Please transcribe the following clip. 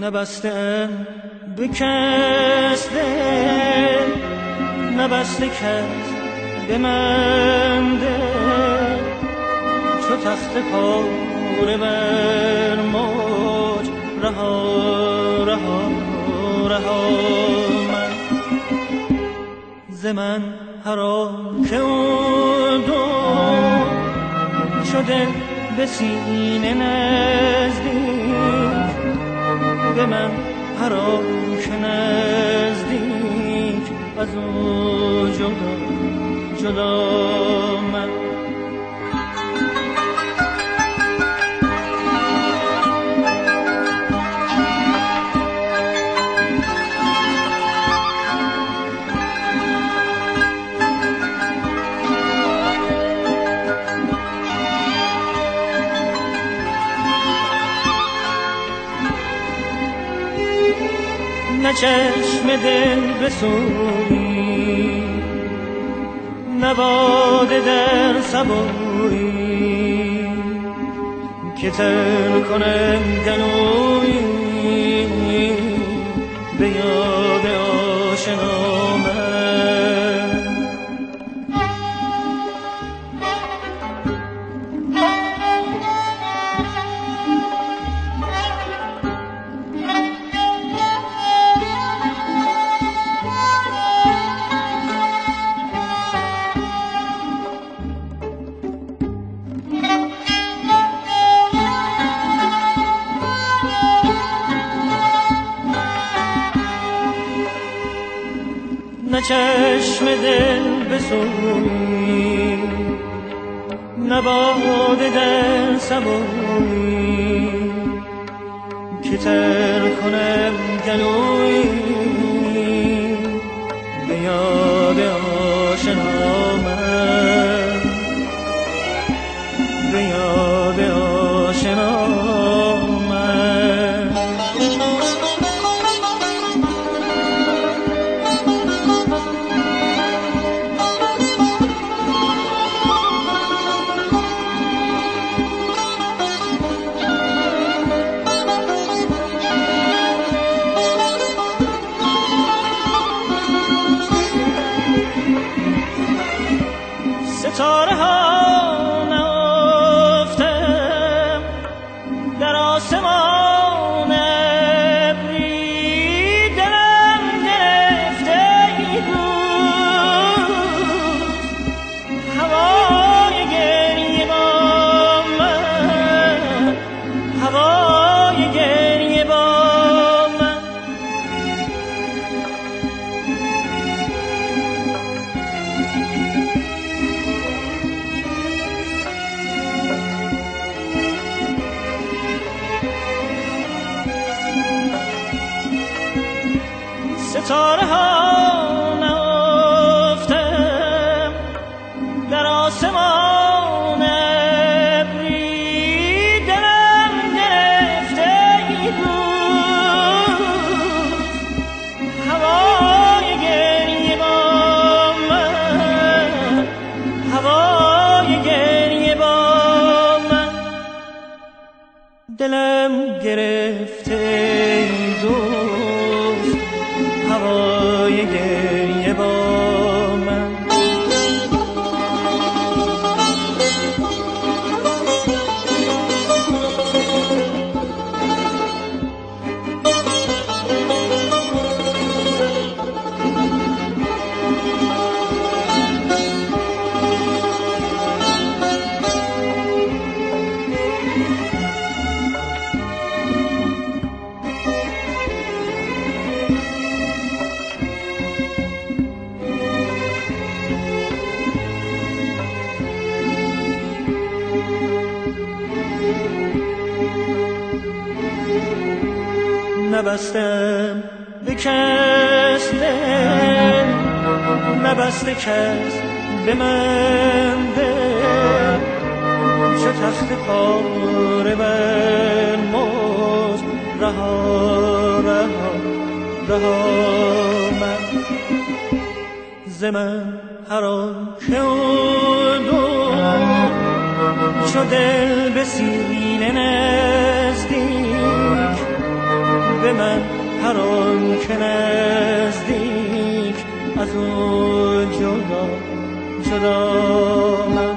نبسته به کس دل، نبسته کس به من دل، چو تخت پاره بر موج رها رها رها من ز من هر آن که او دو شده به سینه نزدیک، به من هر آن که نزدیک از او جدا جدا من نه چشم دل بسویی، نه باده در سبویی که تر کنم گلویی به یاد آشنا من. نه چشم دل بسویی، نه باده در سبویی که تر کنم گلویی به یاد آشنا من، به یاد آشنا من. ستاره ها نهفتم در آسمان ابری، دلم گرفته روز هوای گریه با من، هوای گریه با من. ستاره ها نهفتم در آسمان ابری، دلم گرفته روز هوای گریه با من، هوای گریه با من. دلم گرفته دوست هوای گریه با من. نبستم به کس دل، نبسته کس به من دل، چو تخت پاره بر موج رها رها رها من ز من هر آن که او دور چو دل به سینه نزدیک، به من هر آن که نزدیک از او جدا من